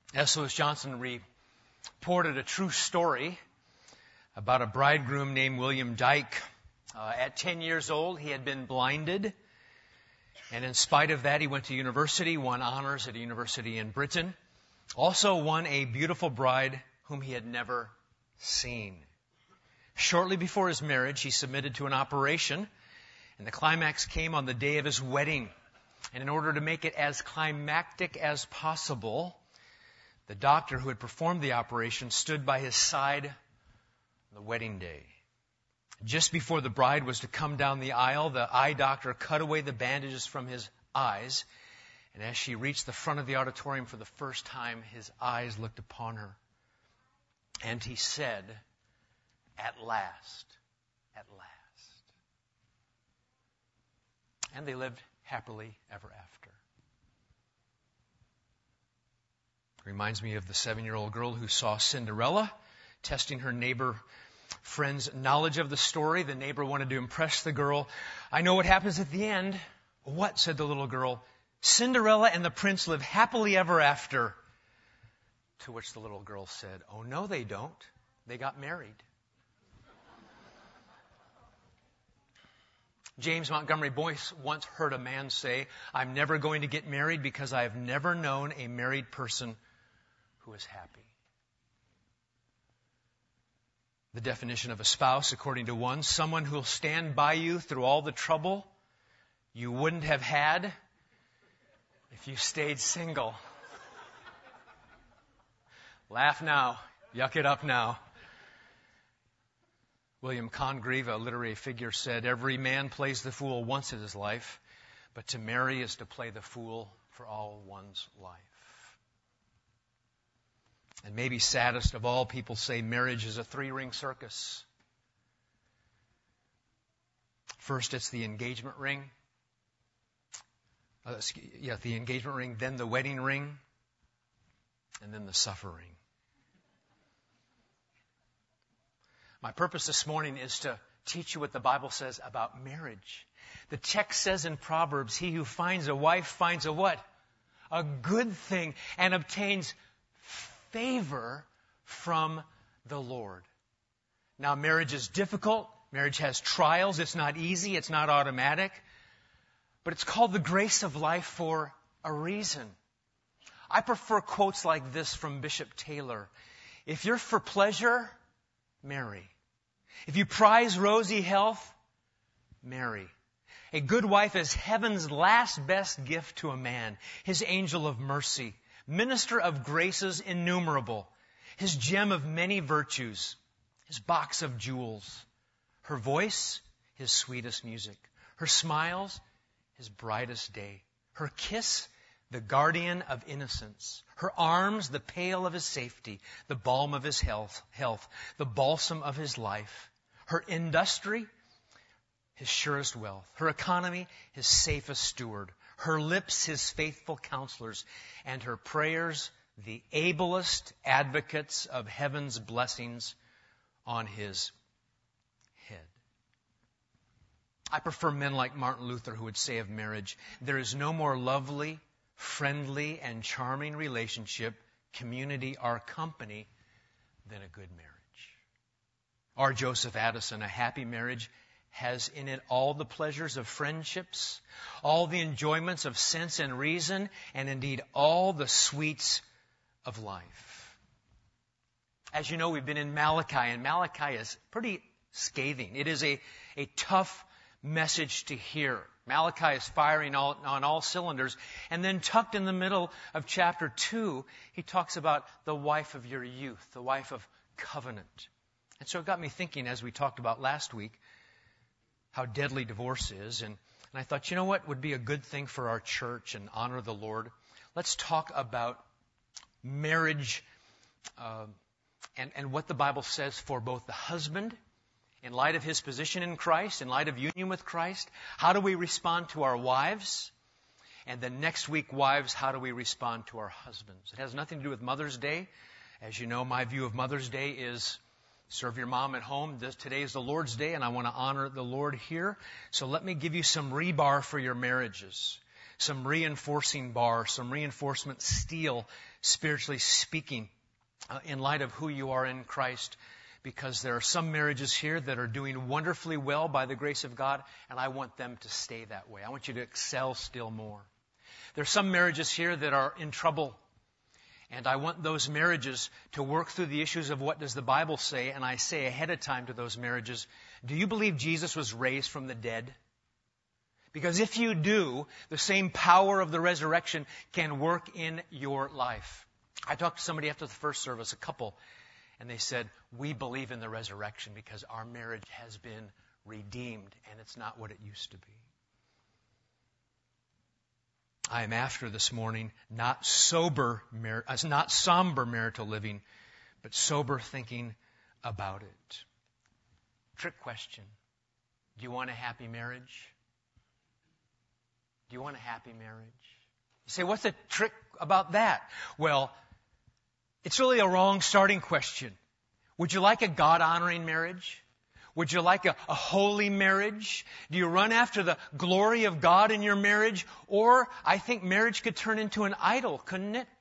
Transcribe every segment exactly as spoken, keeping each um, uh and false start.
S. Lewis Johnson reported a true story about a bridegroom named William Dyke. Uh, at ten years old, he had been blinded. And in spite of that, he went to university, won honors at a university in Britain. Also won a beautiful bride whom he had never seen. Shortly before his marriage, he submitted to an operation, and the climax came on the day of his wedding. And in order to make it as climactic as possible, the doctor who had performed the operation stood by his side on the wedding day. Just before the bride was to come down the aisle, the eye doctor cut away the bandages from his eyes. And as she reached the front of the auditorium for the first time, his eyes looked upon her. And he said, "At last, at last." And they lived happily ever after. Reminds me of the seven-year-old girl who saw Cinderella testing her neighbor friend's knowledge of the story. The neighbor wanted to impress the girl. "I know what happens at the end." "What?" said the little girl. "Cinderella and the prince live happily ever after." To which the little girl said, "Oh, no, they don't. They got married." James Montgomery Boyce once heard a man say, "I'm never going to get married because I have never known a married person who is happy." The definition of a spouse, according to one, someone who will stand by you through all the trouble you wouldn't have had if you stayed single. Laugh now. Yuck it up now. William Congreve, a literary figure, said, "Every man plays the fool once in his life, but to marry is to play the fool for all one's life." And maybe saddest of all, people say marriage is a three-ring circus. First, it's the engagement ring. Uh, yeah, the engagement ring, then the wedding ring, and then the suffering. My purpose this morning is to teach you what the Bible says about marriage. The text says in Proverbs, "He who finds a wife finds a" what? "A good thing, and obtains favor from the Lord." Now, marriage is difficult. Marriage has trials. It's not easy. It's not automatic. But it's called the grace of life for a reason. I prefer quotes like this from Bishop Taylor. "If you're for pleasure, marry. If you prize rosy health, marry. A good wife is heaven's last best gift to a man, his angel of mercy, minister of graces innumerable, his gem of many virtues, his box of jewels, her voice, his sweetest music, her smiles, his brightest day, her kiss, the guardian of innocence, her arms, the pail of his safety, the balm of his health, health, the balsam of his life, her industry, his surest wealth, her economy, his safest steward, her lips, his faithful counselors, and her prayers, the ablest advocates of heaven's blessings on his head." I prefer men like Martin Luther, who would say of marriage, "There is no more lovely, friendly, and charming relationship, community, or company than a good marriage." Or Joseph Addison, "A happy marriage has in it all the pleasures of friendships, all the enjoyments of sense and reason, and indeed all the sweets of life." As you know, we've been in Malachi, and Malachi is pretty scathing. It is a, a tough message to hear. Malachi is firing all, on all cylinders. And then tucked in the middle of chapter two, he talks about the wife of your youth, the wife of covenant. And so it got me thinking, as we talked about last week, how deadly divorce is. And, and I thought, you know what would be a good thing for our church and honor the Lord? Let's talk about marriage uh, and, and what the Bible says for both the husband, in light of his position in Christ, in light of union with Christ. How do we respond to our wives? And then next week, wives, how do we respond to our husbands? It has nothing to do with Mother's Day. As you know, my view of Mother's Day is serve your mom at home. This, today is the Lord's Day, and I want to honor the Lord here. So let me give you some rebar for your marriages. some reinforcing bar, some reinforcement steel, spiritually speaking, uh, in light of who you are in Christ. Because there are some marriages here that are doing wonderfully well by the grace of God, and I want them to stay that way. I want you to excel still more. There are some marriages here that are in trouble, and I want those marriages to work through the issues of what does the Bible say, and I say ahead of time to those marriages, do you believe Jesus was raised from the dead? Because if you do, the same power of the resurrection can work in your life. I talked to somebody after the first service, a couple, and they said, we believe in the resurrection because our marriage has been redeemed and it's not what it used to be. I am after this morning not sober, not somber marital living, but sober thinking about it. Trick question. Do you want a happy marriage? Do you want a happy marriage? You say, what's the trick about that? Well, it's really a wrong starting question. Would you like a God-honoring marriage? Would you like a, a holy marriage? Do you run after the glory of God in your marriage? Or I think marriage could turn into an idol, couldn't it?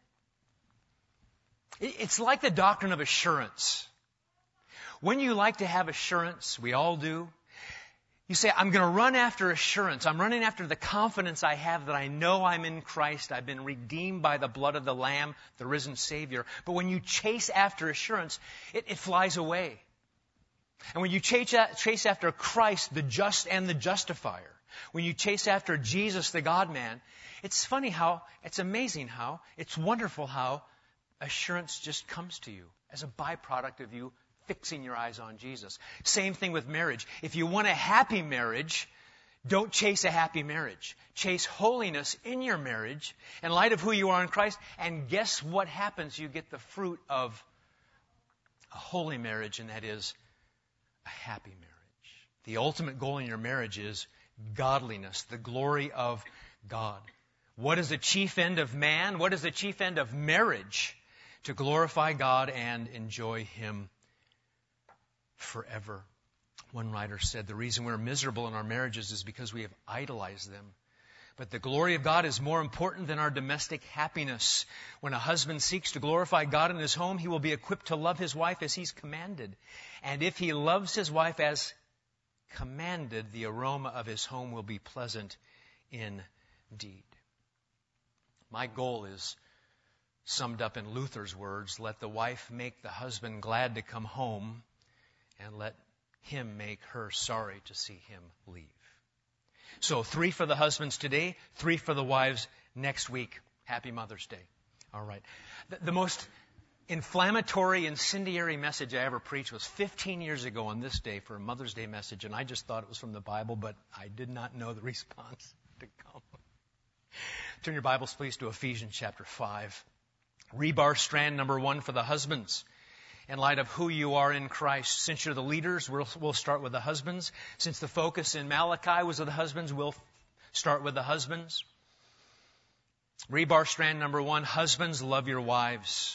it it's like the doctrine of assurance. When you like to have assurance, we all do, you say, I'm going to run after assurance. I'm running after the confidence I have that I know I'm in Christ. I've been redeemed by the blood of the Lamb, the risen Savior. But when you chase after assurance, it, it flies away. And when you chase, chase after Christ, the just and the justifier, when you chase after Jesus, the God-man, it's funny how, it's amazing how, it's wonderful how assurance just comes to you as a byproduct of you fixing your eyes on Jesus. Same thing with marriage. If you want a happy marriage, don't chase a happy marriage. Chase holiness in your marriage in light of who you are in Christ. And guess what happens? You get the fruit of a holy marriage, and that is a happy marriage. The ultimate goal in your marriage is godliness, the glory of God. What is the chief end of man? What is the chief end of marriage? To glorify God and enjoy Him forever. One writer said, the reason we're miserable in our marriages is because we have idolized them. But the glory of God is more important than our domestic happiness. When a husband seeks to glorify God in his home, he will be equipped to love his wife as he's commanded. And if he loves his wife as commanded, the aroma of his home will be pleasant indeed. My goal is summed up in Luther's words, let the wife make the husband glad to come home, and let him make her sorry to see him leave. So three for the husbands today, three for the wives next week. Happy Mother's Day. All right. The, the most inflammatory, incendiary message I ever preached was fifteen years ago on this day for a Mother's Day message, and I just thought it was from the Bible, but I did not know the response to come. Turn your Bibles, please, to Ephesians chapter five. Rebar strand number one for the husbands. In light of who you are in Christ. Since you're the leaders, we'll, we'll start with the husbands. Since the focus in Malachi was of the husbands, we'll start with the husbands. Rebar strand number one, husbands, love your wives.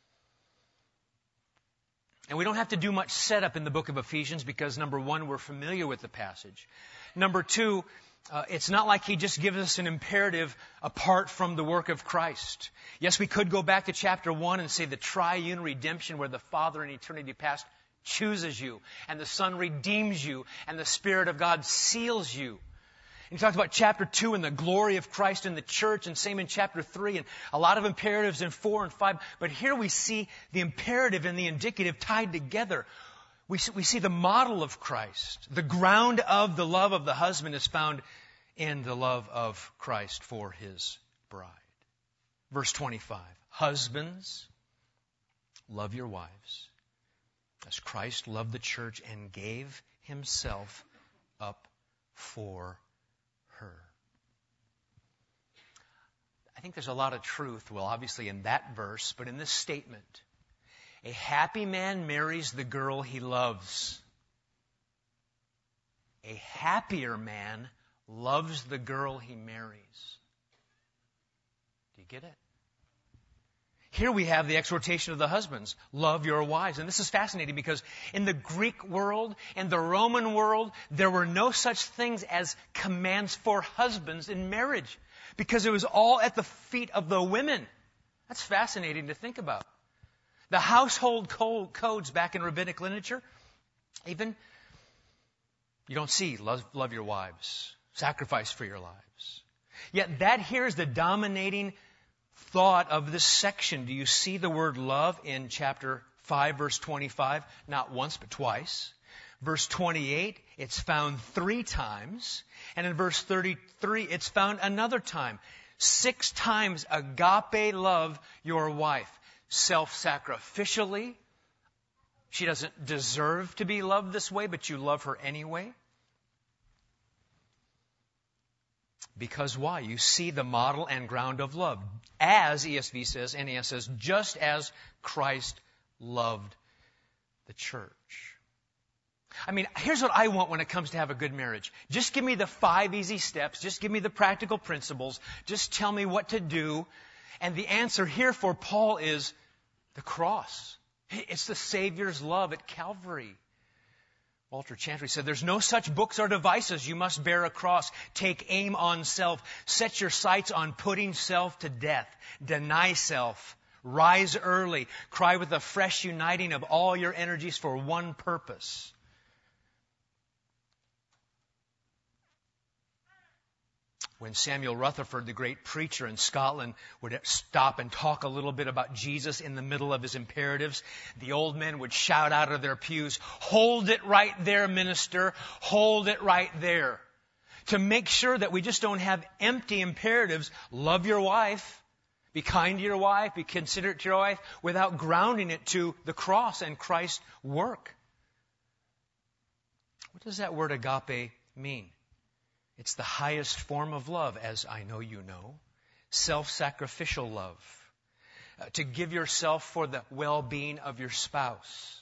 And we don't have to do much setup in the book of Ephesians because, number one, we're familiar with the passage. Number two, Uh, it's not like He just gives us an imperative apart from the work of Christ. Yes, we could go back to chapter one and say the triune redemption where the Father in eternity past chooses you and the Son redeems you and the Spirit of God seals you. And he talks about chapter two and the glory of Christ in the church, and same in chapter three, and a lot of imperatives in four and five. But here we see the imperative and the indicative tied together. We see, we see the model of Christ. The ground of the love of the husband is found in the love of Christ for His bride. Verse twenty-five. Husbands, love your wives as Christ loved the church and gave Himself up for her. I think there's a lot of truth, well, obviously in that verse, but in this statement. A happy man marries the girl he loves. A happier man loves the girl he marries. Do you get it? Here we have the exhortation of the husbands. Love your wives. And this is fascinating because in the Greek world, in the Roman world, there were no such things as commands for husbands in marriage. because it was all at the feet of the women. That's fascinating to think about. The household codes back in rabbinic literature, even, you don't see love, love your wives, sacrifice for your lives. Yet that here is the dominating thought of this section. Do you see the word love in chapter five, verse twenty-five? Not once, but twice. Verse twenty-eight, it's found three times. And in verse thirty-three, it's found another time. Six times agape love your wife. Self-sacrificially. She doesn't deserve to be loved this way, but you love her anyway. Because why? You see the model and ground of love. As, E S V says, N A S says, just as Christ loved the church. I mean, here's what I want when it comes to have a good marriage. Just give me the five easy steps. Just give me the practical principles. Just tell me what to do. And the answer here for Paul is the cross. It's the Savior's love at Calvary. Walter Chantry said, there's no such books or devices. You must bear a cross. Take aim on self. Set your sights on putting self to death. Deny self. Rise early. Cry with a fresh uniting of all your energies for one purpose. When Samuel Rutherford, the great preacher in Scotland, would stop and talk a little bit about Jesus in the middle of his imperatives, the old men would shout out of their pews, hold it right there, minister, hold it right there. To make sure that we just don't have empty imperatives, love your wife, be kind to your wife, be considerate to your wife, without grounding it to the cross and Christ's work. What does that word agape mean? It's the highest form of love, as I know you know. Self-sacrificial love. Uh, to give yourself for the well-being of your spouse.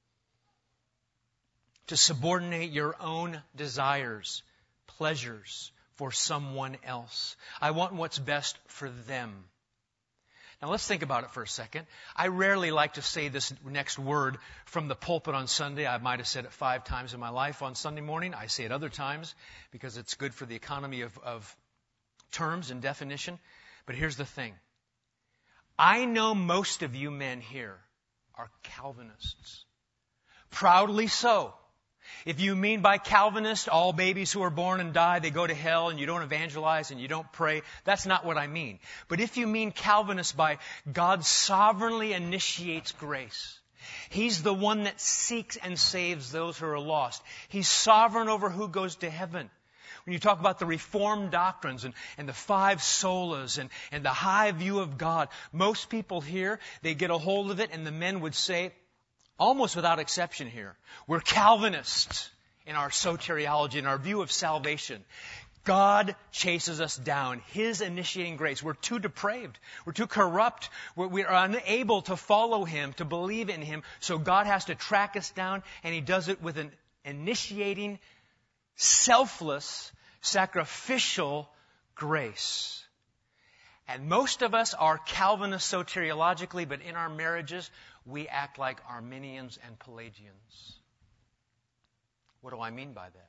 To subordinate your own desires, pleasures for someone else. I want what's best for them. Now let's think about it for a second. I rarely like to say this next word from the pulpit on Sunday. I might have said it five times in my life on Sunday morning. I say it other times because it's good for the economy of, of terms and definition. But here's the thing. I know most of you men here are Calvinists. Proudly so. If you mean by Calvinist, all babies who are born and die, they go to hell and you don't evangelize and you don't pray, that's not what I mean. But if you mean Calvinist by God sovereignly initiates grace, He's the one that seeks and saves those who are lost. He's sovereign over who goes to heaven. When you talk about the Reformed doctrines and, and the five solas and, and the high view of God, most people here, they get a hold of it and the men would say, almost without exception here, we're Calvinists in our soteriology, in our view of salvation. God chases us down. His initiating grace. We're too depraved. We're too corrupt. We're, we're unable to follow Him, to believe in Him. So God has to track us down, and He does it with an initiating, selfless, sacrificial grace. And most of us are Calvinists soteriologically, but in our marriages, we act like Arminians and Pelagians. What do I mean by that?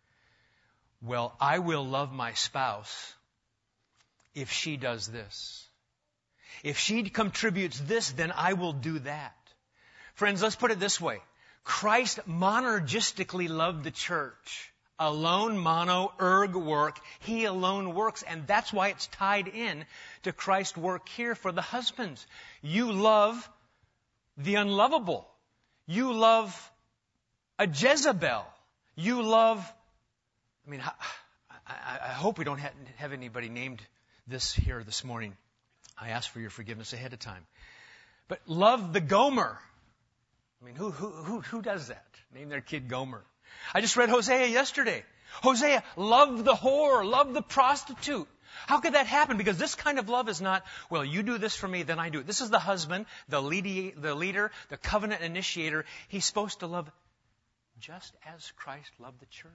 Well, I will love my spouse if she does this. If she contributes this, then I will do that. Friends, let's put it this way. Christ monergistically loved the church. Alone, mono, erg, work. He alone works, and that's why it's tied in to Christ's work here for the husbands. You love the unlovable. You love a Jezebel. You love, I mean, I, I, I hope we don't have, have anybody named this here this morning. I ask for your forgiveness ahead of time. But love the Gomer. I mean, who, who, who, who does that? Name their kid Gomer. I just read Hosea yesterday. Hosea, love the whore, love the prostitute. How could that happen? Because this kind of love is not, well, you do this for me, then I do it. This is the husband, the, lead, the leader, the covenant initiator. He's supposed to love just as Christ loved the church.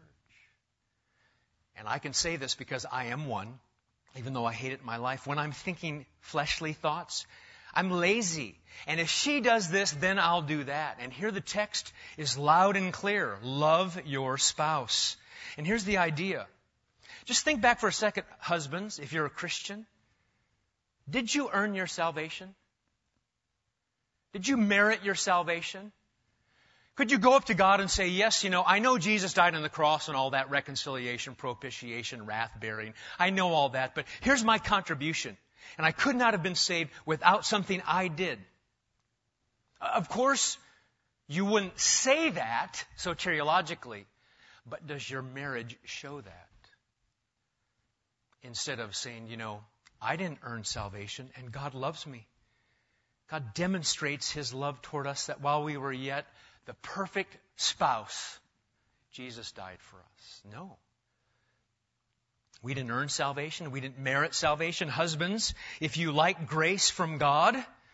And I can say this because I am one, even though I hate it in my life. When I'm thinking fleshly thoughts, I'm lazy. And if she does this, then I'll do that. And here the text is loud and clear. Love your spouse. And here's the idea. Just think back for a second, husbands, if you're a Christian. Did you earn your salvation? Did you merit your salvation? Could you go up to God and say, yes, you know, I know Jesus died on the cross and all that reconciliation, propitiation, wrath bearing. I know all that, but here's my contribution. And I could not have been saved without something I did. Of course, you wouldn't say that soteriologically, but does your marriage show that? Instead of saying, you know, I didn't earn salvation and God loves me. God demonstrates His love toward us that while we were yet the perfect spouse, Jesus died for us. No. We didn't earn salvation. We didn't merit salvation. Husbands, if you like grace from God,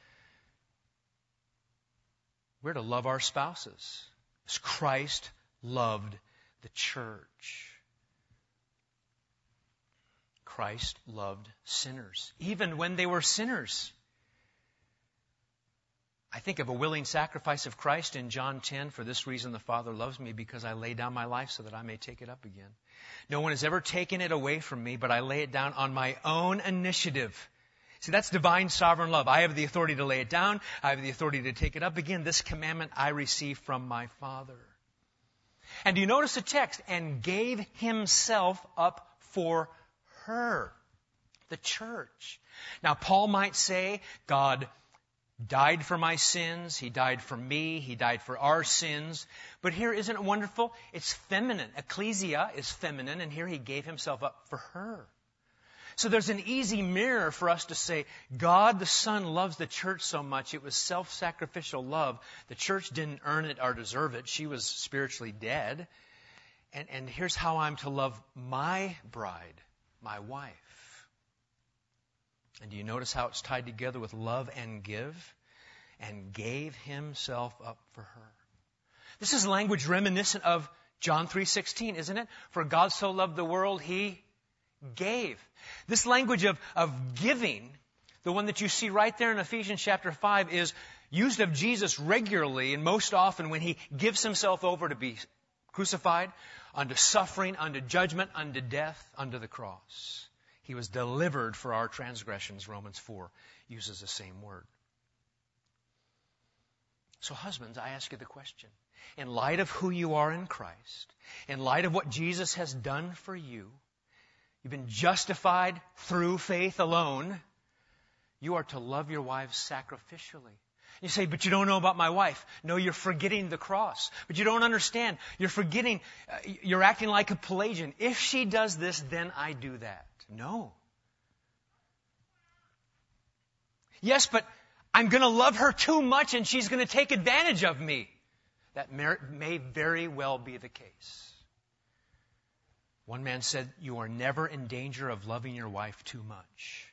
we're to love our spouses as Christ loved the church. Christ loved sinners, even when they were sinners. I think of a willing sacrifice of Christ in John ten. For this reason the Father loves me, because I lay down my life so that I may take it up again. No one has ever taken it away from me, but I lay it down on my own initiative. See, that's divine sovereign love. I have the authority to lay it down. I have the authority to take it up again. This commandment I receive from my Father. And do you notice the text? And gave Himself up for her, the church. Now, Paul might say, God died for my sins. He died for me. He died for our sins. But here, isn't it wonderful? It's feminine. Ecclesia is feminine, and here He gave Himself up for her. So there's an easy mirror for us to say, God the Son loves the church so much. It was self-sacrificial love. The church didn't earn it or deserve it. She was spiritually dead. And, and here's how I'm to love my bride, my wife. And do you notice how it's tied together with love and give? And gave Himself up for her. This is language reminiscent of John three sixteen, isn't it? For God so loved the world, He gave. This language of, of giving, the one that you see right there in Ephesians chapter five, is used of Jesus regularly and most often when He gives Himself over to be crucified, unto suffering, unto judgment, unto death, unto the cross. He was delivered for our transgressions. Romans four uses the same word. So husbands, I ask you the question. In light of who you are in Christ, in light of what Jesus has done for you, you've been justified through faith alone, you are to love your wives sacrificially. You say, but you don't know about my wife. No, you're forgetting the cross. But you don't understand. You're forgetting, uh, you're acting like a Pelagian. If she does this, then I do that. No. Yes, but I'm going to love her too much and she's going to take advantage of me. That may very well be the case. One man said, you are never in danger of loving your wife too much.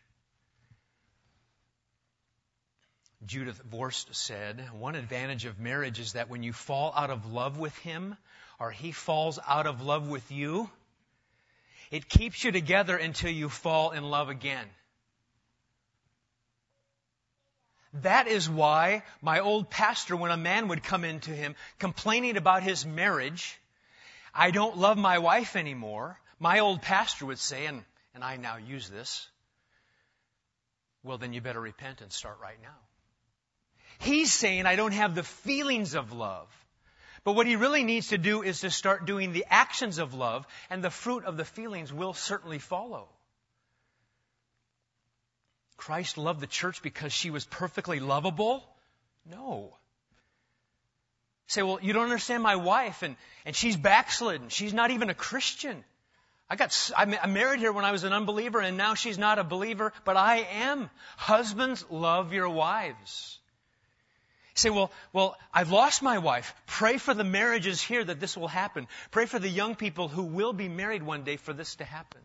Judith Vorst said, one advantage of marriage is that when you fall out of love with him, or he falls out of love with you, it keeps you together until you fall in love again. That is why my old pastor, when a man would come into him complaining about his marriage, I don't love my wife anymore, my old pastor would say, and, and I now use this, well, then you better repent and start right now. He's saying I don't have the feelings of love. But what he really needs to do is to start doing the actions of love, and the fruit of the feelings will certainly follow. Christ loved the church because she was perfectly lovable? No. Say, well, you don't understand my wife, and, and she's backslidden. She's not even a Christian. I got, I married her when I was an unbeliever, and now she's not a believer, but I am. Husbands, love your wives. You say, well, well, I've lost my wife. Pray for the marriages here that this will happen. Pray for the young people who will be married one day for this to happen.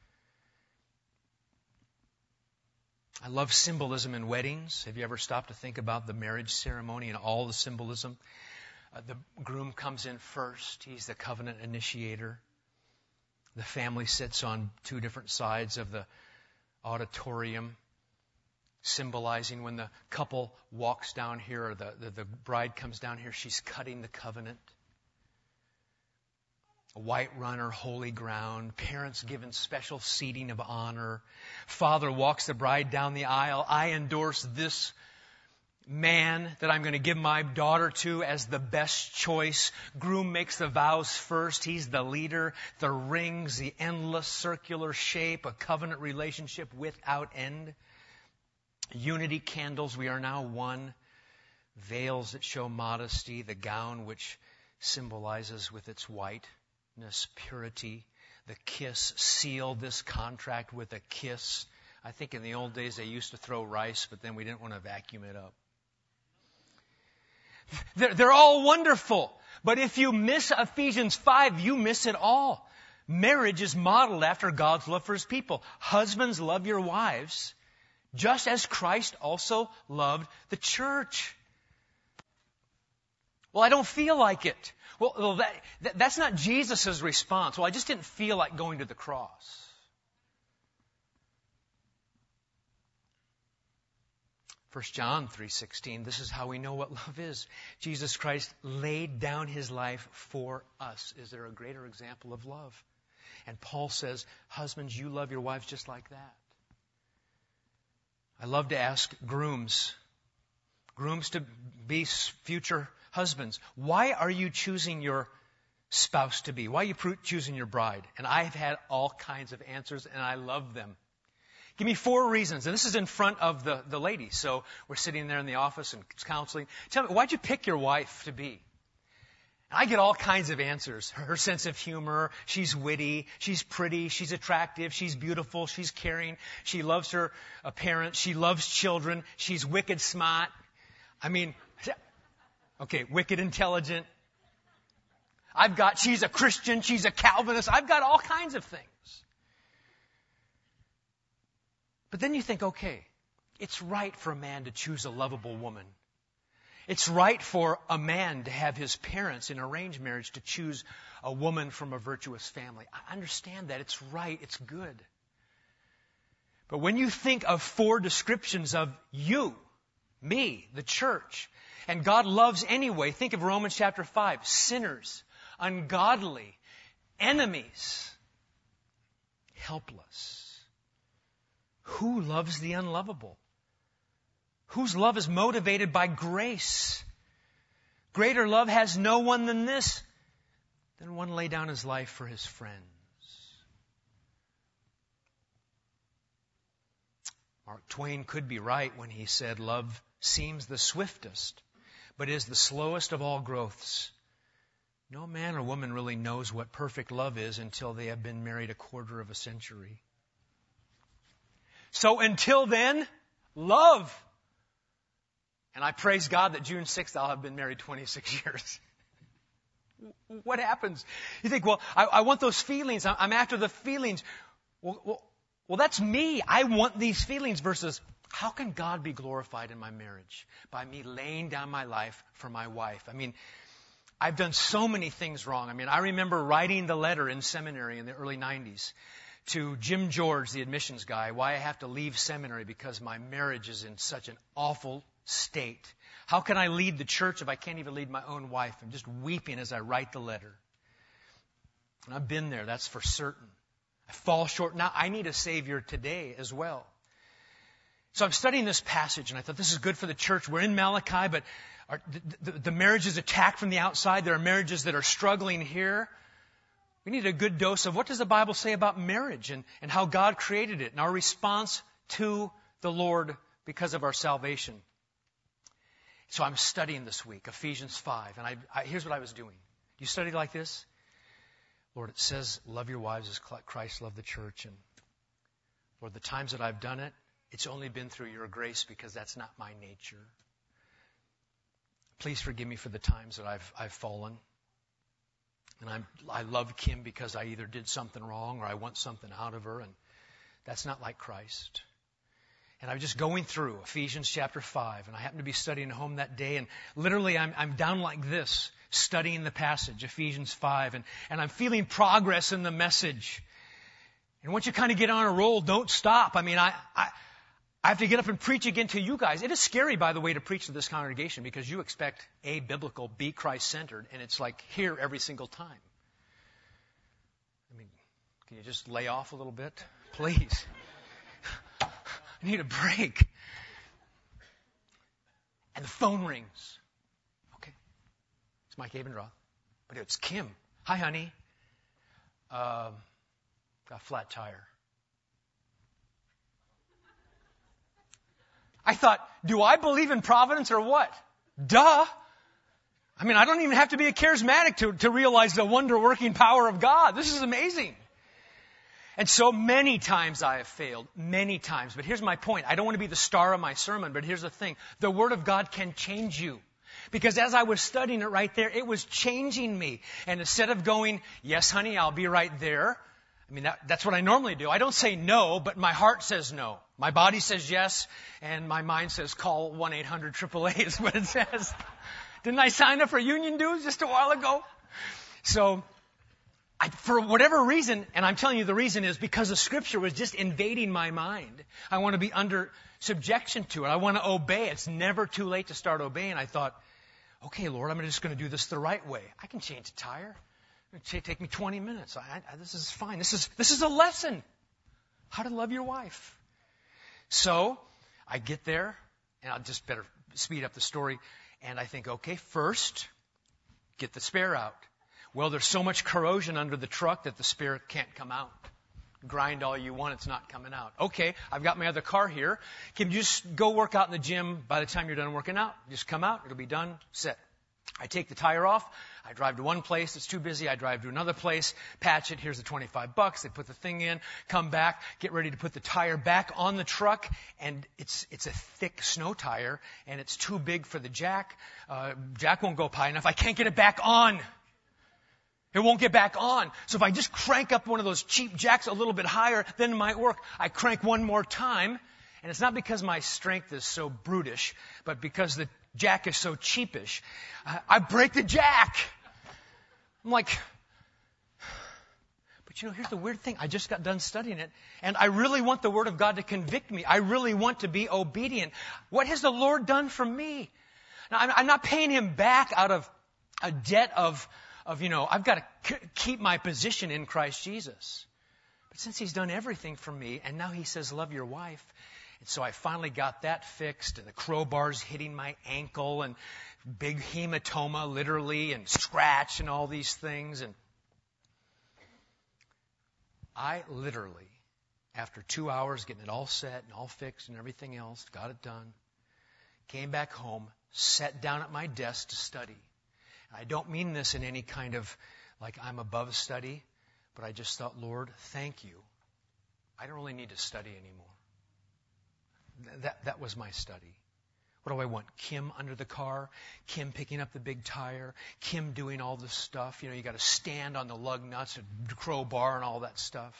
I love symbolism in weddings. Have you ever stopped to think about the marriage ceremony and all the symbolism? Uh, the groom comes in first. He's the covenant initiator. The family sits on two different sides of the auditorium, symbolizing when the couple walks down here or the, the, the bride comes down here, she's cutting the covenant. A white runner, holy ground, parents given special seating of honor. Father walks the bride down the aisle. I endorse this man that I'm going to give my daughter to as the best choice. Groom makes the vows first. He's the leader. The rings, the endless circular shape, a covenant relationship without end. Unity candles, we are now one. Veils that show modesty, the gown which symbolizes with its whiteness purity. The kiss, sealed this contract with a kiss. I think in the old days they used to throw rice, but then we didn't want to vacuum it up. They're, they're all wonderful. But if you miss Ephesians five, you miss it all. Marriage is modeled after God's love for His people. Husbands, love your wives, just as Christ also loved the church. Well, I don't feel like it. Well, well that, that, that's not Jesus' response. Well, I just didn't feel like going to the cross. First John three sixteen, this is how we know what love is. Jesus Christ laid down His life for us. Is there a greater example of love? And Paul says, husbands, you love your wives just like that. I love to ask grooms, grooms to be future husbands, why are you choosing your spouse to be? Why are you choosing your bride? And I've had all kinds of answers, and I love them. Give me four reasons. And this is in front of the, the ladies. So we're sitting there in the office and counseling. Tell me, why'd you pick your wife to be? And I get all kinds of answers. Her sense of humor, she's witty, she's pretty, she's attractive, she's beautiful, she's caring, she loves her uh, parents, she loves children, she's wicked smart. I mean, okay, wicked intelligent. I've got, she's a Christian, she's a Calvinist. I've got all kinds of things. But then you think, okay, it's right for a man to choose a lovable woman. It's right for a man to have his parents in arranged marriage to choose a woman from a virtuous family. I understand that. It's right. It's good. But when you think of four descriptions of you, me, the church, and God loves anyway, think of Romans chapter five. Sinners, ungodly, enemies, helpless. Who loves the unlovable? Whose love is motivated by grace? Greater love has no one than this, than one lay down his life for his friends. Mark Twain could be right when he said, love seems the swiftest, but is the slowest of all growths. No man or woman really knows what perfect love is until they have been married a quarter of a century. So until then, love. And I praise God that June sixth I'll have been married twenty-six years. What happens? You think, well, I, I want those feelings. I'm after the feelings. Well, well, well, that's me. I want these feelings versus how can God be glorified in my marriage? By me laying down my life for my wife. I mean, I've done so many things wrong. I mean, I remember writing the letter in seminary in the early nineties. To Jim George, the admissions guy, why I have to leave seminary because my marriage is in such an awful state. How can I lead the church if I can't even lead my own wife? I'm just weeping as I write the letter. And I've been there, that's for certain. I fall short. Now I need a Savior today as well. So I'm studying this passage, and I thought this is good for the church. We're in Malachi, but our, the, the, the marriage is attacked from the outside. There are marriages that are struggling here. We need a good dose of what does the Bible say about marriage and, and how God created it and our response to the Lord because of our salvation. So I'm studying this week, Ephesians five. And I, I, here's what I was doing. Do you study like this? Lord, it says, love your wives as Christ loved the church. And Lord, the times that I've done it, it's only been through your grace because that's not my nature. Please forgive me for the times that I've, I've fallen. And I'm, I love Kim because I either did something wrong or I want something out of her, and that's not like Christ. And I'm just going through Ephesians chapter five, and I happened to be studying at home that day, and literally I'm, I'm down like this, studying the passage, Ephesians five, and, and I'm feeling progress in the message. And once you kind of get on a roll, don't stop. I mean, I, I, I have to get up and preach again to you guys. It is scary, by the way, to preach to this congregation because you expect A, biblical, B, Christ-centered, and it's like here every single time. Can you just lay off a little bit? Please. I need a break. And the phone rings. Okay. It's Mike Abendroth. But it's Kim. Hi, honey. Um, got a flat tire. I thought, do I believe in providence or what? Duh. I mean, I don't even have to be a charismatic to, to realize the wonder-working power of God. This is amazing. And so many times I have failed. Many times. But here's my point. I don't want to be the star of my sermon, but here's the thing. The Word of God can change you. Because as I was studying it right there, it was changing me. And instead of going, yes, honey, I'll be right there. I mean, that, that's what I normally do. I don't say no, but my heart says no. My body says yes, and my mind says call one eight hundred triple A is what it says. Didn't I sign up for union dues just a while ago? So, I, for whatever reason, and I'm telling you the reason is because the Scripture was just invading my mind. I want to be under subjection to it. I want to obey. It's never too late to start obeying. I thought, okay, Lord, I'm just going to do this the right way. I can change a tire. It'll take me twenty minutes. I, I, this is fine. This is this is a lesson. How to love your wife. So, I get there, and I'll just better speed up the story. And I think, okay, first, get the spare out. Well, there's so much corrosion under the truck that the spare can't come out. Grind all you want, it's not coming out. Okay, I've got my other car here. Can you just go work out in the gym by the time you're done working out? Just come out, it'll be done, set. I take the tire off. I drive to one place. It's too busy. I drive to another place. Patch it. Here's the twenty-five bucks. They put the thing in. Come back. Get ready to put the tire back on the truck. And it's it's a thick snow tire. And it's too big for the jack. Uh, jack won't go up high enough. I can't get it back on. It won't get back on. So if I just crank up one of those cheap jacks a little bit higher, then it might work. I crank one more time. And it's not because my strength is so brutish, but because the jack is so cheapish. I, I break the jack. I'm like, but you know, here's the weird thing. I just got done studying it, and I really want the Word of God to convict me. I really want to be obedient. What has the Lord done for me? Now, I'm, I'm not paying Him back out of a debt of, of you know, I've got to c- keep my position in Christ Jesus. But since He's done everything for me, and now He says, love your wife. And so I finally got that fixed, and the crowbars hitting my ankle, and big hematoma, literally, and scratch, and all these things. And I literally, after two hours getting it all set and all fixed and everything else, got it done, came back home, sat down at my desk to study. And I don't mean this in any kind of, like I'm above study, but I just thought, Lord, thank you. I don't really need to study anymore. That that was my study. What do I want? Kim under the car, Kim picking up the big tire, Kim doing all this stuff. You know, you got to stand on the lug nuts and crowbar and all that stuff.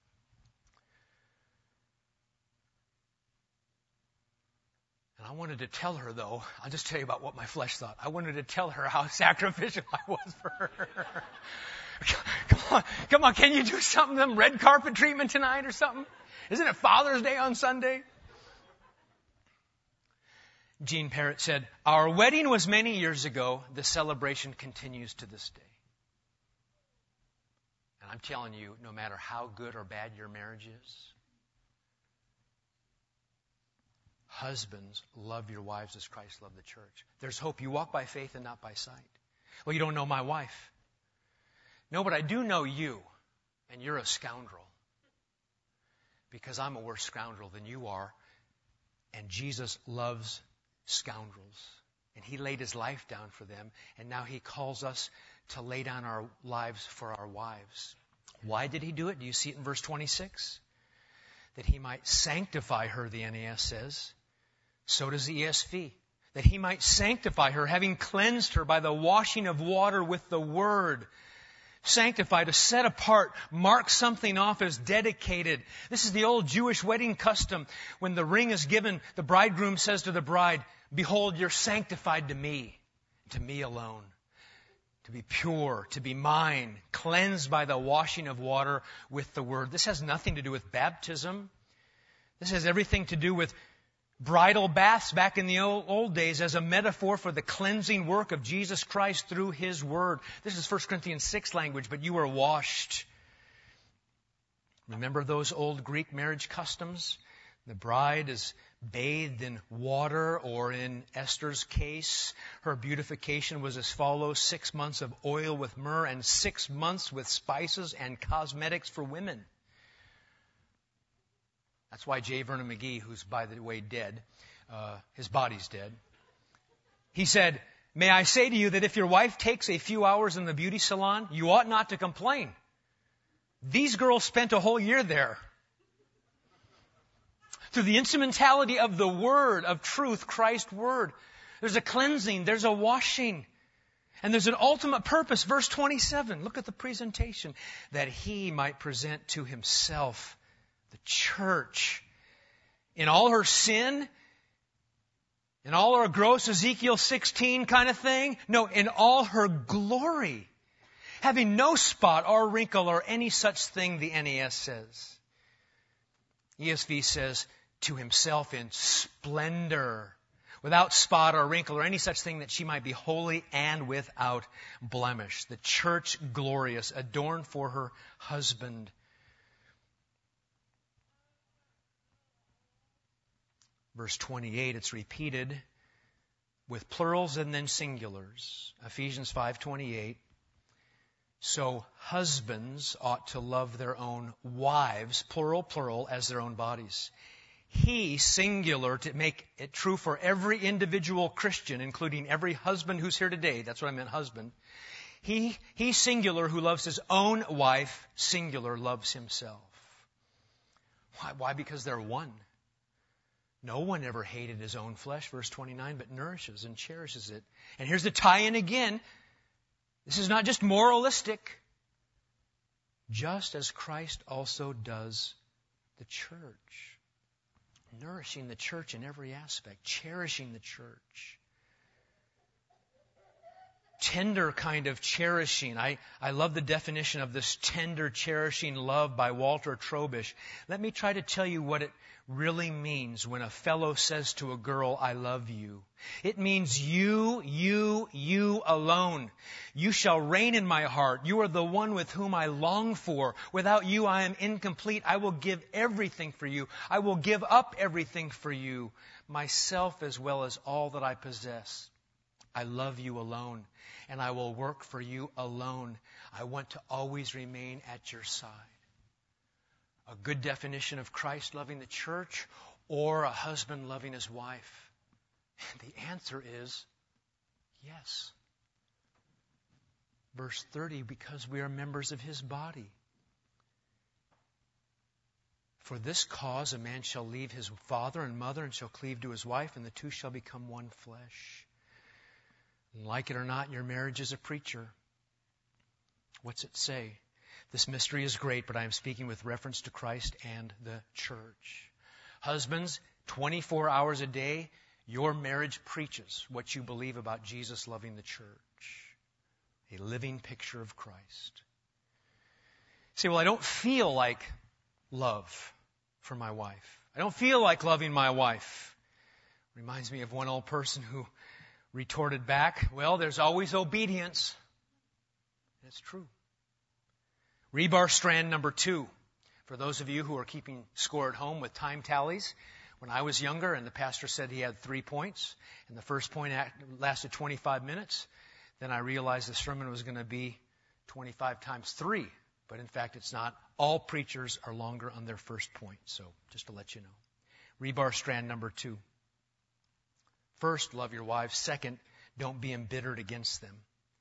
And I wanted to tell her, though, I'll just tell you about what my flesh thought. I wanted to tell her how sacrificial I was for her. Come on, come on, can you do something, some red carpet treatment tonight or something? Isn't it Father's Day on Sunday? Gene Parrott said, our wedding was many years ago. The celebration continues to this day. And I'm telling you, no matter how good or bad your marriage is, husbands, love your wives as Christ loved the church. There's hope. You walk by faith and not by sight. Well, you don't know my wife. No, but I do know you, and you're a scoundrel. Because I'm a worse scoundrel than you are, and Jesus loves scoundrels. And He laid His life down for them, and now He calls us to lay down our lives for our wives. Why did He do it? Do you see it in verse twenty-six? That He might sanctify her, the N A S says. So does the E S V. That He might sanctify her, having cleansed her by the washing of water with the Word. Sanctify, to set apart, mark something off as dedicated. This is the old Jewish wedding custom. When the ring is given, the bridegroom says to the bride, behold, you're sanctified to me, to me alone. To be pure, to be mine, cleansed by the washing of water with the Word. This has nothing to do with baptism. This has everything to do with bridal baths back in the old, old days as a metaphor for the cleansing work of Jesus Christ through His Word. This is First Corinthians six language, but you are washed. Remember those old Greek marriage customs? The bride is bathed in water, or in Esther's case, her beautification was as follows: six months of oil with myrrh and six months with spices and cosmetics for women. That's why J. Vernon McGee, who's by the way dead, uh, his body's dead, he said, "May I say to you that if your wife takes a few hours in the beauty salon, you ought not to complain. These girls spent a whole year there." Through the instrumentality of the Word, of truth, Christ's Word, there's a cleansing, there's a washing, and there's an ultimate purpose. Verse twenty-seven, look at the presentation. That He might present to Himself the church in all her sin, in all her gross Ezekiel sixteen kind of thing. No, in all her glory, having no spot or wrinkle or any such thing, the N A S says. E S V says, to Himself in splendor, without spot or wrinkle or any such thing, that she might be holy and without blemish. The church glorious, adorned for her husband. Verse twenty-eight, it's repeated with plurals and then singulars. Ephesians five twenty-eight. So husbands ought to love their own wives, plural, plural, as their own bodies. He, singular, to make it true for every individual Christian, including every husband who's here today. That's what I meant, husband. He, he, singular, who loves his own wife, singular, loves himself. Why? Why? Because they're one. No one ever hated his own flesh, verse twenty-nine, but nourishes and cherishes it. And here's the tie-in again. This is not just moralistic. Just as Christ also does the church. Nourishing the church in every aspect. Cherishing the church. Tender kind of cherishing. I, I love the definition of this tender, cherishing love by Walter Trobisch. Let me try to tell you what it really means when a fellow says to a girl, I love you. It means you, you, you alone. You shall reign in my heart. You are the one with whom I long for. Without you, I am incomplete. I will give everything for you. I will give up everything for you, myself as well as all that I possess. I love you alone, and I will work for you alone. I want to always remain at your side. A good definition of Christ loving the church, or a husband loving his wife? And the answer is yes. Verse thirty, because we are members of His body. For this cause a man shall leave his father and mother and shall cleave to his wife, and the two shall become one flesh. And like it or not, your marriage is a preacher. What's it say? This mystery is great, but I am speaking with reference to Christ and the church. Husbands, twenty-four hours a day, your marriage preaches what you believe about Jesus loving the church. A living picture of Christ. Say, well, I don't feel like love for my wife. I don't feel like loving my wife. Reminds me of one old person who retorted back, well, there's always obedience. That's true. Rebar strand number two. For those of you who are keeping score at home with time tallies, when I was younger and the pastor said he had three points, and the first point lasted twenty-five minutes, then I realized the sermon was going to be twenty-five times three. But in fact, it's not. All preachers are longer on their first point. So just to let you know. Rebar strand number two. First, love your wives. Second, don't be embittered against them.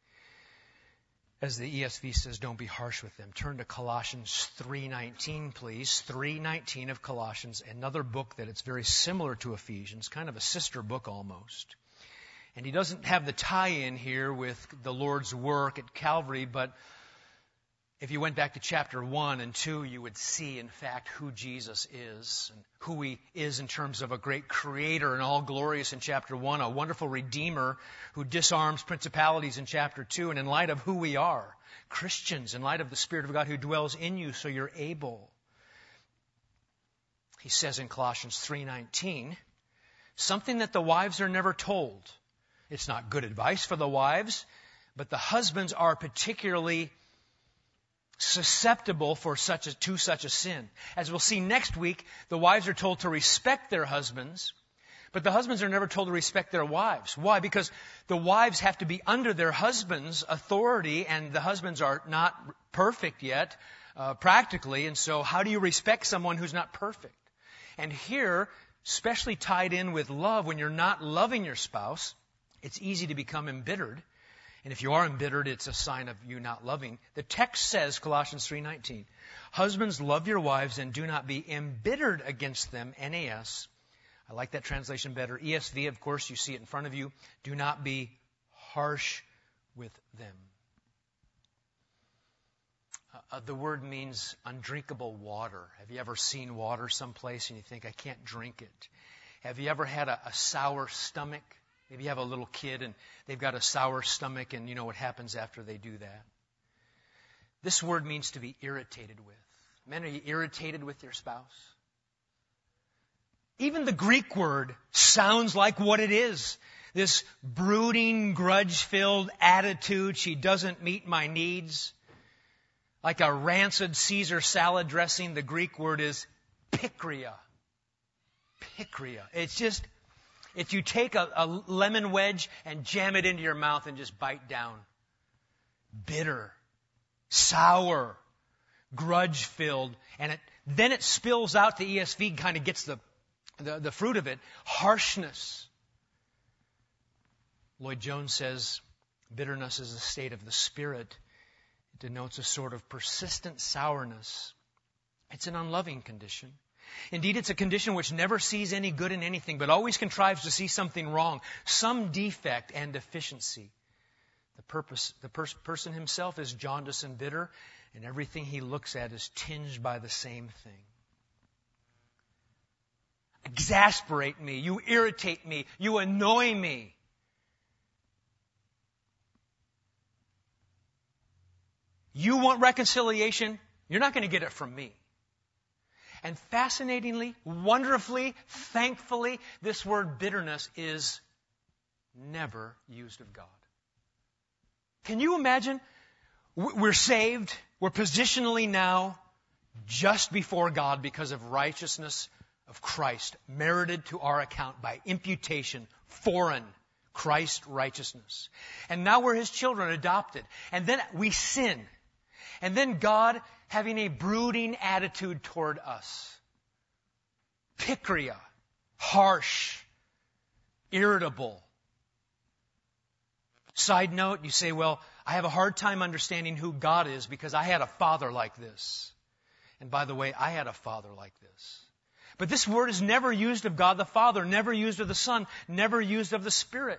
As the E S V says, don't be harsh with them. Turn to Colossians three nineteen, please. three nineteen of Colossians, another book that it's very similar to Ephesians, kind of a sister book almost. And he doesn't have the tie-in here with the Lord's work at Calvary, but if you went back to chapter one and two, you would see, in fact, who Jesus is and who He is in terms of a great creator and all glorious in chapter one, a wonderful redeemer who disarms principalities in chapter two, and in light of who we are, Christians, in light of the Spirit of God who dwells in you, so you're able. He says in Colossians three nineteen, something that the wives are never told. It's not good advice for the wives, but the husbands are particularly susceptible for such a, to such a sin. As we'll see next week, the wives are told to respect their husbands, but the husbands are never told to respect their wives. Why? Because the wives have to be under their husband's authority, and the husbands are not perfect yet, uh, practically, and so how do you respect someone who's not perfect? And here, especially tied in with love, when you're not loving your spouse, it's easy to become embittered. And if you are embittered, it's a sign of you not loving. The text says, Colossians three nineteen, husbands, love your wives and do not be embittered against them, N A S. I like that translation better. E S V, of course, you see it in front of you. Do not be harsh with them. Uh, the word means undrinkable water. Have you ever seen water someplace and you think, I can't drink it? Have you ever had a, a sour stomach? Maybe you have a little kid and they've got a sour stomach, and you know what happens after they do that. This word means to be irritated with. Men, are you irritated with your spouse? Even the Greek word sounds like what it is. This brooding, grudge-filled attitude. She doesn't meet my needs. Like a rancid Caesar salad dressing, the Greek word is pikria. Pikria. It's just, if you take a, a lemon wedge and jam it into your mouth and just bite down. Bitter, sour, grudge-filled. And it, then it spills out, the E S V kind of gets the, the, the fruit of it, harshness. Lloyd Jones says, bitterness is a state of the spirit. It denotes a sort of persistent sourness. It's an unloving condition. Indeed, it's a condition which never sees any good in anything, but always contrives to see something wrong, some defect and deficiency. The purpose, the pers- person himself is jaundiced and bitter, and everything he looks at is tinged by the same thing. Exasperate me. You irritate me. You annoy me. You want reconciliation? You're not going to get it from me. And fascinatingly, wonderfully, thankfully, this word bitterness is never used of God. Can you imagine? We're saved. We're positionally now just before God because of righteousness of Christ, merited to our account by imputation, foreign, Christ's righteousness. And now we're His children, adopted. And then we sin. And then God having a brooding attitude toward us. Pikria, harsh, irritable. Side note, you say, well, I have a hard time understanding who God is because I had a father like this. And by the way, I had a father like this. But this word is never used of God the Father, never used of the Son, never used of the Spirit.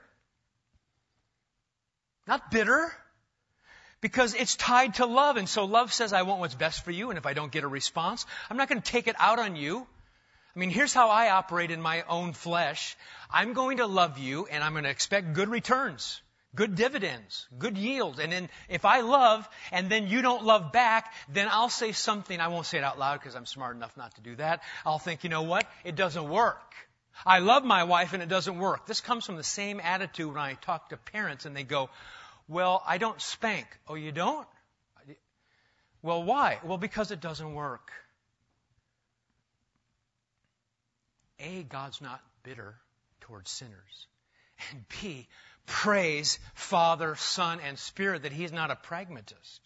Not bitter. Because it's tied to love. And so love says, I want what's best for you. And if I don't get a response, I'm not going to take it out on you. I mean, here's how I operate in my own flesh. I'm going to love you, and I'm going to expect good returns, good dividends, good yield. And then if I love, and then you don't love back, then I'll say something. I won't say it out loud because I'm smart enough not to do that. I'll think, you know what? It doesn't work. I love my wife, and it doesn't work. This comes from the same attitude when I talk to parents, and they go, well, I don't spank. Oh, you don't? Well, why? Well, because it doesn't work. A, God's not bitter towards sinners. And B, praise Father, Son, and Spirit that He's not a pragmatist.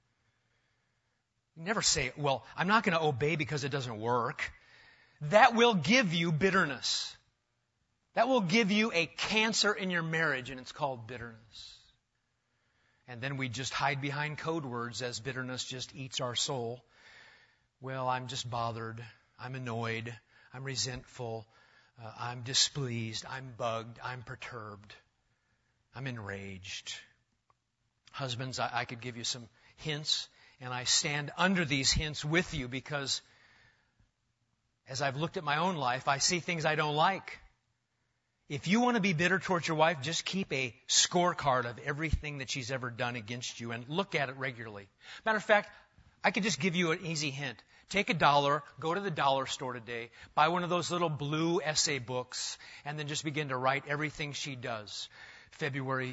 You never say, well, I'm not going to obey because it doesn't work. That will give you bitterness. That will give you a cancer in your marriage, and it's called bitterness. And then we just hide behind code words as bitterness just eats our soul. Well, I'm just bothered. I'm annoyed. I'm resentful. Uh, I'm displeased. I'm bugged. I'm perturbed. I'm enraged. Husbands, I, I could give you some hints, and I stand under these hints with you because as I've looked at my own life, I see things I don't like. If you want to be bitter towards your wife, just keep a scorecard of everything that she's ever done against you and look at it regularly. Matter of fact, I could just give you an easy hint. Take a dollar, go to the dollar store today, buy one of those little blue essay books, and then just begin to write everything she does. February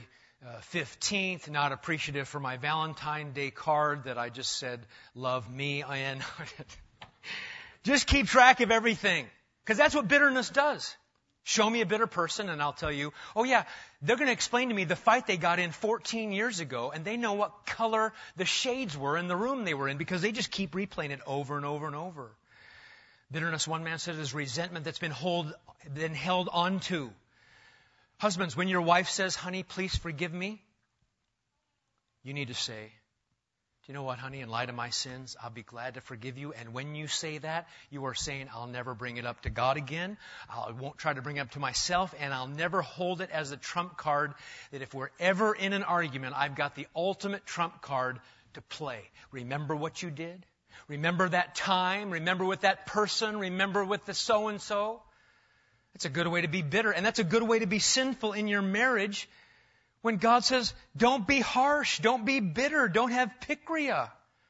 uh, fifteenth, not appreciative for my Valentine's Day card that I just said, love me, in. Just keep track of everything. Because that's what bitterness does. Show me a bitter person and I'll tell you, oh yeah, they're going to explain to me the fight they got in fourteen years ago, and they know what color the shades were in the room they were in because they just keep replaying it over and over and over. Bitterness, one man said, is resentment that's been, hold, been held onto. Husbands, when your wife says, honey, please forgive me, you need to say, do you know what, honey, in light of my sins, I'll be glad to forgive you. And when you say that, you are saying, I'll never bring it up to God again. I won't try to bring it up to myself, and I'll never hold it as a trump card that if we're ever in an argument, I've got the ultimate trump card to play. Remember what you did? Remember that time? Remember with that person? Remember with the so-and-so? That's a good way to be bitter, and that's a good way to be sinful in your marriage. When God says, don't be harsh, don't be bitter, don't have pikria.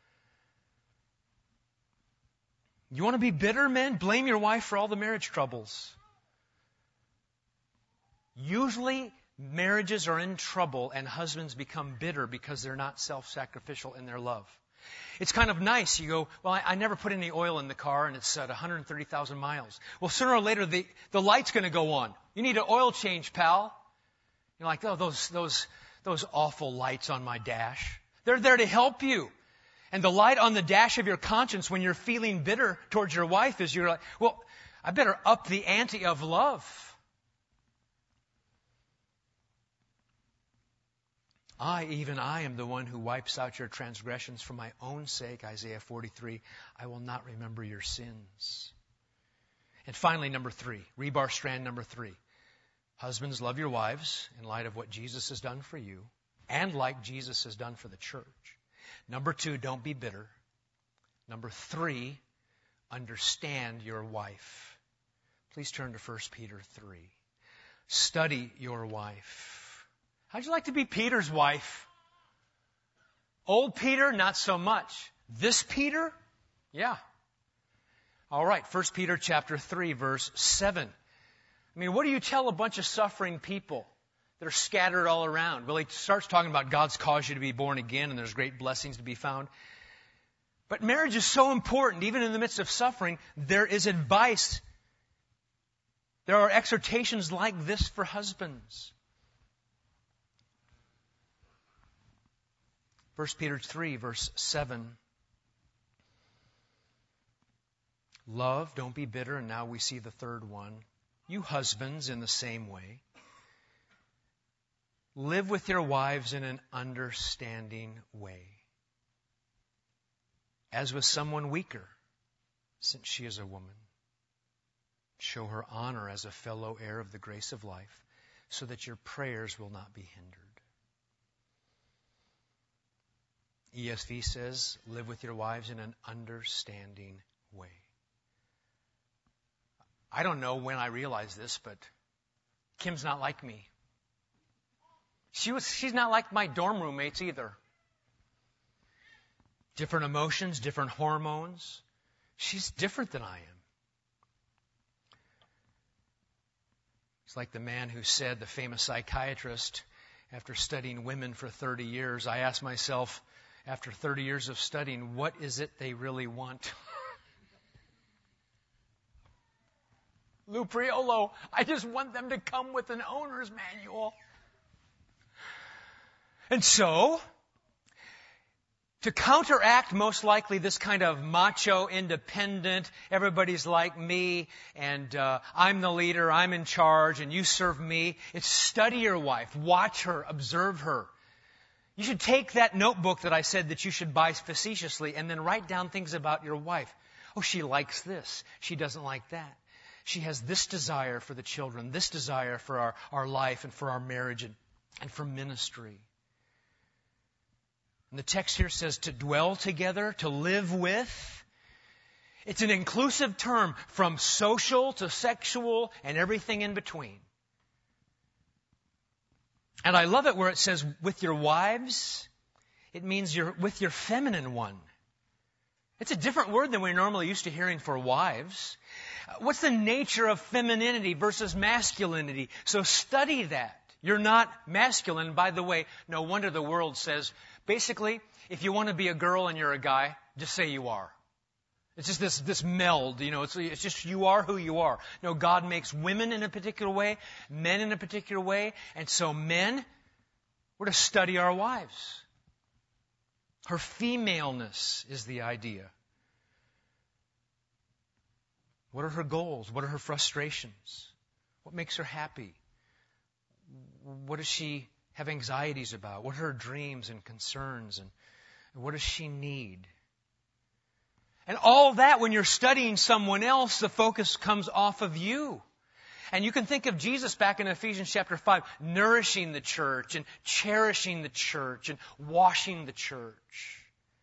You want to be bitter, men? Blame your wife for all the marriage troubles. Usually, marriages are in trouble and husbands become bitter because they're not self-sacrificial in their love. It's kind of nice. You go, well, I, I never put any oil in the car and it's at one hundred thirty thousand miles. Well, sooner or later, the, the light's going to go on. You need an oil change, pal. You're like, oh, those, those, those awful lights on my dash. They're there to help you. And the light on the dash of your conscience when you're feeling bitter towards your wife is you're like, well, I better up the ante of love. I, even I, am the one who wipes out your transgressions for my own sake, Isaiah forty-three. I will not remember your sins. And finally, number three, rebar strand number three. Husbands, love your wives in light of what Jesus has done for you and like Jesus has done for the church. Number two, don't be bitter. Number three, understand your wife. Please turn to First Peter three. Study your wife. How'd you like to be Peter's wife? Old Peter, not so much. This Peter? Yeah. All right, First Peter chapter three, verse seven. I mean, what do you tell a bunch of suffering people that are scattered all around? Well, he starts talking about God's caused you to be born again and there's great blessings to be found. But marriage is so important. Even in the midst of suffering, there is advice. There are exhortations like this for husbands. First Peter three, verse seven. Love, don't be bitter. And now we see the third one. You husbands, in the same way, live with your wives in an understanding way, as with someone weaker, since she is a woman. Show her honor as a fellow heir of the grace of life, so that your prayers will not be hindered. E S V says, live with your wives in an understanding way. I don't know when I realized this, but Kim's not like me. She was, she's not like my dorm roommates either. Different emotions, different hormones. She's different than I am. It's like the man who said, the famous psychiatrist, after studying women for thirty years, I asked myself, after thirty years of studying, what is it they really want? Lou Priolo, I just want them to come with an owner's manual. And so, to counteract most likely this kind of macho, independent, everybody's like me, and uh, I'm the leader, I'm in charge, and you serve me, it's study your wife, watch her, observe her. You should take that notebook that I said that you should buy facetiously and then write down things about your wife. Oh, she likes this. She doesn't like that. She has this desire for the children, this desire for our, our life and for our marriage and, and for ministry. And the text here says to dwell together, to live with. It's an inclusive term from social to sexual and everything in between. And I love it where it says with your wives. It means you're with your feminine one. It's a different word than we're normally used to hearing for wives. What's the nature of femininity versus masculinity? So study that. You're not masculine. By the way, no wonder the world says, basically, if you want to be a girl and you're a guy, just say you are. It's just this, this meld, you know, it's, it's just you are who you are. No, God makes women in a particular way, men in a particular way, and so men, we're to study our wives. Her femaleness is the idea. What are her goals? What are her frustrations? What makes her happy? What does she have anxieties about? What are her dreams and concerns? And what does she need? And all that, when you're studying someone else, the focus comes off of you. And you can think of Jesus back in Ephesians chapter five, nourishing the church and cherishing the church and washing the church.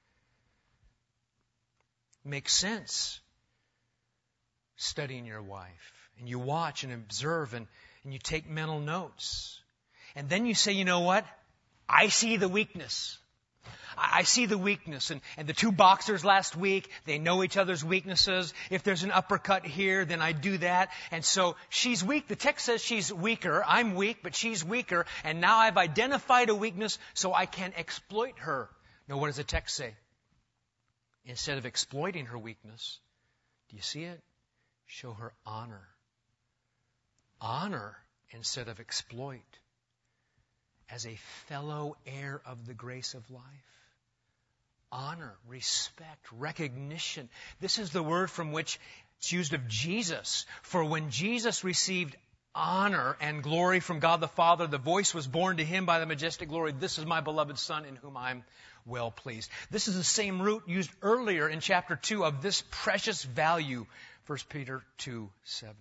Makes sense. Studying your wife. And you watch and observe and, and you take mental notes. And then you say, you know what? I see the weakness. I see the weakness. And, and the two boxers last week, they know each other's weaknesses. If there's an uppercut here, then I do that. And so she's weak. The text says she's weaker. I'm weak, but she's weaker. And now I've identified a weakness so I can exploit her. Now, what does the text say? Instead of exploiting her weakness, do you see it? Show her honor. Honor instead of exploit. As a fellow heir of the grace of life. Honor, respect, recognition. This is the word from which it's used of Jesus. For when Jesus received honor and glory from God the Father, the voice was borne to him by the majestic glory, "This is my beloved Son in whom I'm well pleased." This is the same root used earlier in chapter two of this precious value, First Peter two seven.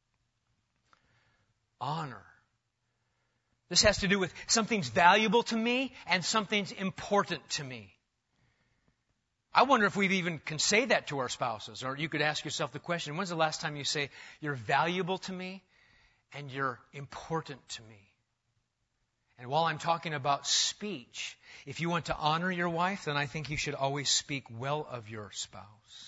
Honor. This has to do with something's valuable to me and something's important to me. I wonder if we even can say that to our spouses. Or you could ask yourself the question, when's the last time you say, you're valuable to me and you're important to me? And while I'm talking about speech, if you want to honor your wife, then I think you should always speak well of your spouse.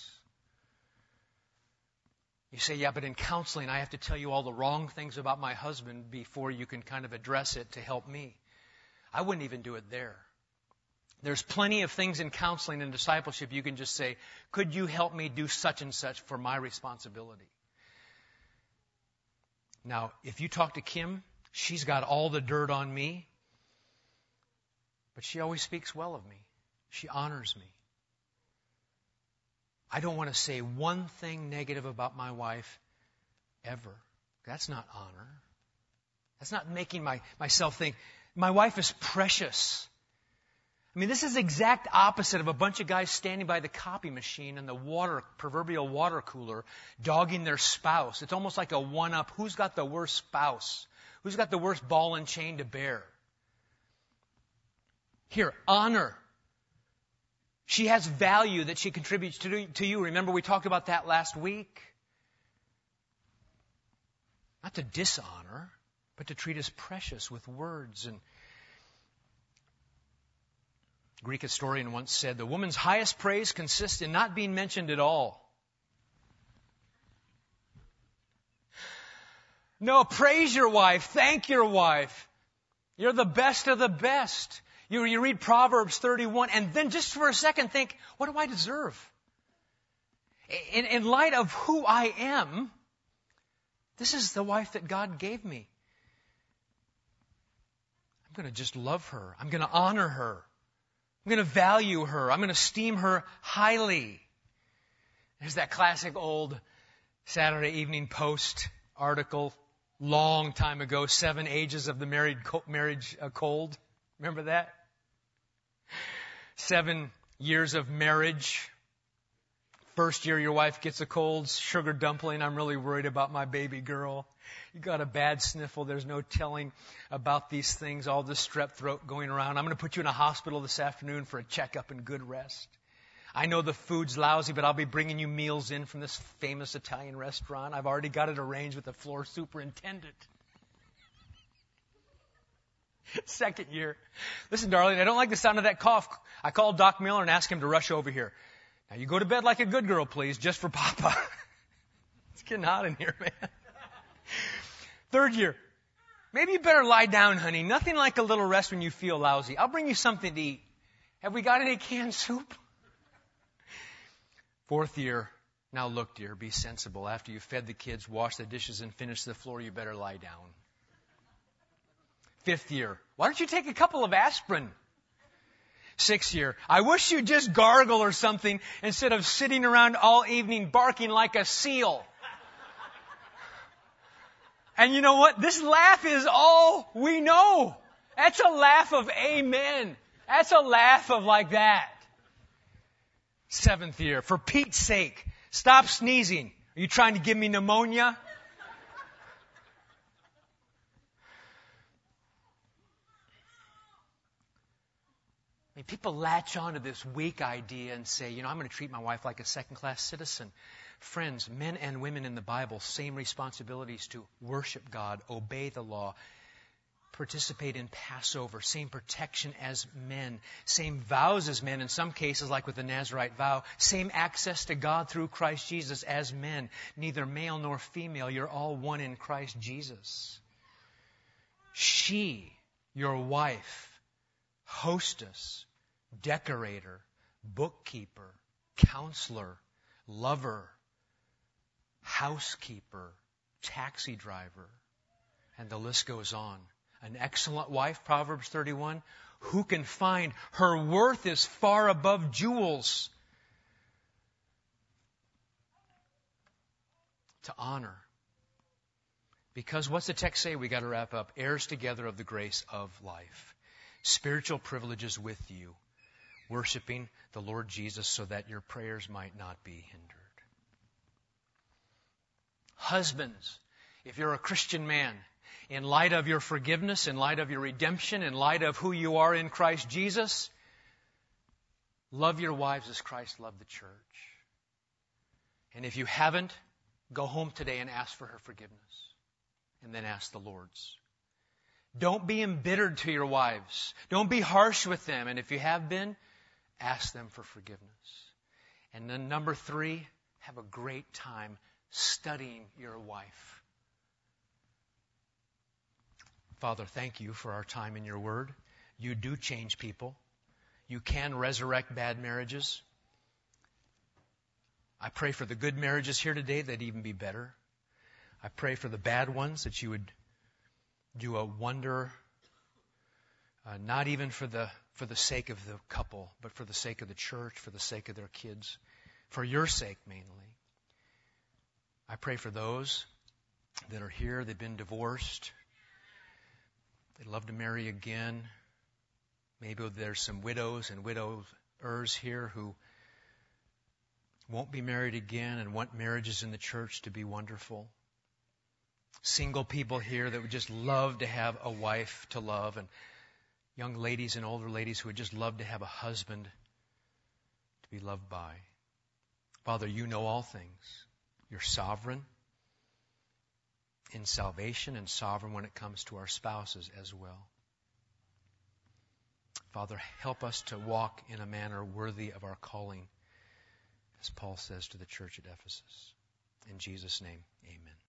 You say, yeah, but in counseling, I have to tell you all the wrong things about my husband before you can kind of address it to help me. I wouldn't even do it there. There's plenty of things in counseling and discipleship you can just say, could you help me do such and such for my responsibility? Now, if you talk to Kim, she's got all the dirt on me, but she always speaks well of me. She honors me. I don't want to say one thing negative about my wife ever. That's not honor. That's not making my, myself think, my wife is precious. I mean, this is the exact opposite of a bunch of guys standing by the copy machine and the water, proverbial water cooler, dogging their spouse. It's almost like a one-up. Who's got the worst spouse? Who's got the worst ball and chain to bear? Here, honor. She has value that she contributes to, to you. Remember, we talked about that last week. Not to dishonor, but to treat as precious with words. And a Greek historian once said, the woman's highest praise consists in not being mentioned at all. No, praise your wife. Thank your wife. You're the best of the best. You, you read Proverbs thirty-one, and then just for a second think, what do I deserve? In, in light of who I am, this is the wife that God gave me. I'm going to just love her. I'm going to honor her. I'm going to value her. I'm going to esteem her highly. There's that classic old Saturday Evening Post article, long time ago, Seven Ages of the Married Co- Marriage uh, Cold. Remember that? Seven years of marriage. First year your wife gets a cold, sugar dumpling. I'm really worried about my baby girl. You got a bad sniffle. There's no telling about these things. All this strep throat going around. I'm going to put you in a hospital this afternoon for a checkup and good rest. I know the food's lousy, but I'll be bringing you meals in from this famous Italian restaurant. I've already got it arranged with the floor superintendent. Second year. Listen, darling, I don't like the sound of that cough. I called Doc Miller and asked him to rush over here. Now, you go to bed like a good girl, please, just for Papa. It's getting hot in here, man. Third year. Maybe you better lie down, honey. Nothing like a little rest when you feel lousy. I'll bring you something to eat. Have we got any canned soup? Fourth year. Now look, dear, be sensible. After you've fed the kids, washed the dishes, and finished the floor, you better lie down. Fifth year. Why don't you take a couple of aspirin? Sixth year. I wish you'd just gargle or something instead of sitting around all evening barking like a seal. And you know what? This laugh is all we know. That's a laugh of amen. That's a laugh of like that. Seventh year. For Pete's sake, stop sneezing. Are you trying to give me pneumonia? I mean, people latch on to this weak idea and say, you know, I'm going to treat my wife like a second-class citizen. Friends, men and women in the Bible, same responsibilities to worship God, obey the law, participate in Passover, same protection as men, same vows as men, in some cases like with the Nazirite vow, same access to God through Christ Jesus as men, neither male nor female, you're all one in Christ Jesus. She, your wife, hostess, decorator, bookkeeper, counselor, lover, housekeeper, taxi driver, and the list goes on. An excellent wife, Proverbs thirty-one, who can find? Her worth is far above jewels. To honor. Because what's the text say? We got to wrap up. Heirs together of the grace of life. Spiritual privileges with you. Worshiping the Lord Jesus so that your prayers might not be hindered. Husbands, if you're a Christian man, in light of your forgiveness, in light of your redemption, in light of who you are in Christ Jesus, love your wives as Christ loved the church. And if you haven't, go home today and ask for her forgiveness. And then ask the Lord's. Don't be embittered to your wives. Don't be harsh with them. And if you have been, ask them for forgiveness. And then number three, have a great time studying your wife. Father, thank you for our time in your word. You do change people. You can resurrect bad marriages. I pray for the good marriages here today that even be better. I pray for the bad ones that you would do a wonder, uh, not even for the for the sake of the couple, but for the sake of the church, for the sake of their kids, for your sake mainly. I pray for those that are here, they've been divorced, they'd love to marry again. Maybe there's some widows and widowers here who won't be married again and want marriages in the church to be wonderful. Single people here that would just love to have a wife to love, and young ladies and older ladies who would just love to have a husband to be loved by. Father, you know all things. You're sovereign in salvation and sovereign when it comes to our spouses as well. Father, help us to walk in a manner worthy of our calling, as Paul says to the church at Ephesus. In Jesus' name, amen.